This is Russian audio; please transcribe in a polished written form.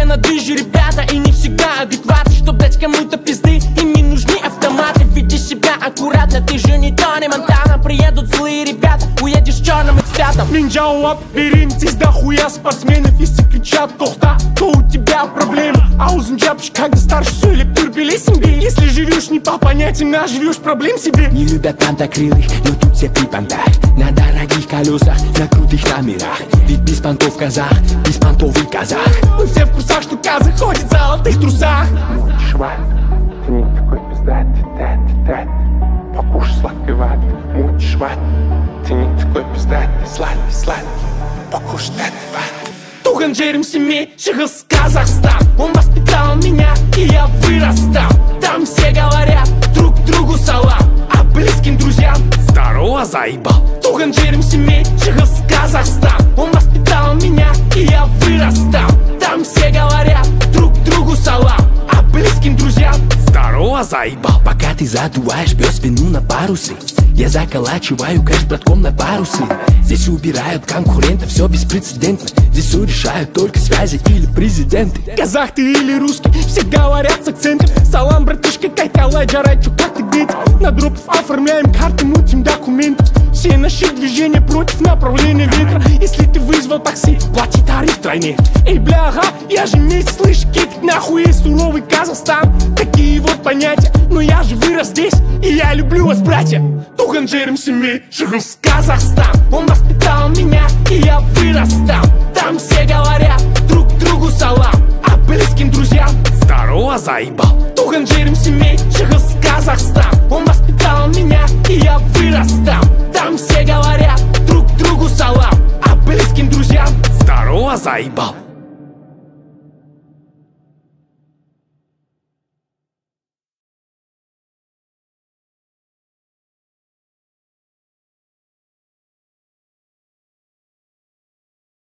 все на движе, ребята, и не всегда адекваты. Чтоб дать кому-то пизды, им не нужны автоматы. Веди себя аккуратно, ты же не Тони Монтана. Приедут злые ребята, уедешь черным экспертом. Мен жауап берейін, здесь дохуя спортсменов. Если кричат тохта, то у тебя проблемы. Аузын жапшы, когда старше сөйлеп терпелесің бе? Если живешь не по понятиям, а живешь проблем себе. Не любят пантокрылых, но тут все при понтах. На дорогих колесах, на крутых номерах. Ведь без понтов казах, без понтов и казах. Мы все в курсах, что казах ходит в золотых трусах. Шват, ты не такой пиздатый, тет. Покушай сладкой ваты, муть шват. Ты не такой пиздатый, сладкий. Покушай тет ваты. Тухан Джерем семей, Шихас Казахстан. Он воспитал меня, и я вырастал. Там все говорят друг другу салам, а близким друзьям здорово, заебал. Тухан Джерем семей, Шихас Казахстан. Он воспитал меня, и я вырастал. Там все говорят друг другу салам, а близким друзьям здорово, заебал. Пока ты задуваешь пёс вину на парусы, я заколачиваю кэш братком на парусы. Здесь убирают конкурентов, все беспрецедентно. Здесь все решают только связи или президенты. Казах ты или русский, все говорят с акцентом. Салам, братишка, кайкалай, джарай, чё, как ты где-то? На дропов оформляем карты, мутим документы. Все наши движения против направления ветра. Если ты вызвал такси, плати тариф тройне. Эй, бля, ага, я же не слышу, кикать нахуй есть суровый Казахстан. Такие вот понятия, но я же вырос здесь, и я люблю вас, братья. Тухан Джерем семей, Шихас Казахстан. Он воспитал меня, и я вырастал. Там все говорят друг другу салам, а близким друзьям здорово, заебал. Тухан Джерем семей, Шихас Казахстан. Он воспитал меня, и я вырастал. Там все говорят друг другу салам, а близким друзьям здорово, заебал.